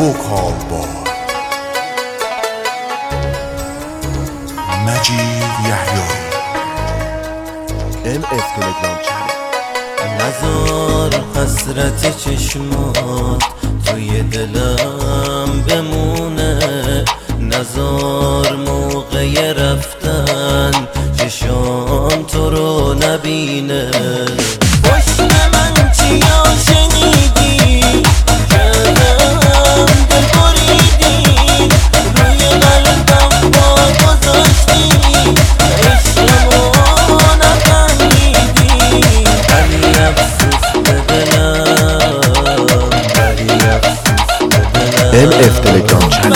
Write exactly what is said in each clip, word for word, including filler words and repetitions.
وکال با مجید یحیایی ام اف تلگرام چنل. نزار حسرت چشمات توی دلم بمونه، نزار موقع رفتن چشام تو رو نبینه. پشت من چیا شنیدی کردم دل بریدی، روی قلبم با گذاشتی عشقمو نفهمیدی. ولی افسوس به دلم، ولی افسوس به دلم. ام اف تلگرام چنل.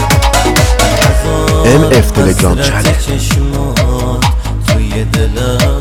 ام اف تلگرام چنل. چشمات توی دلم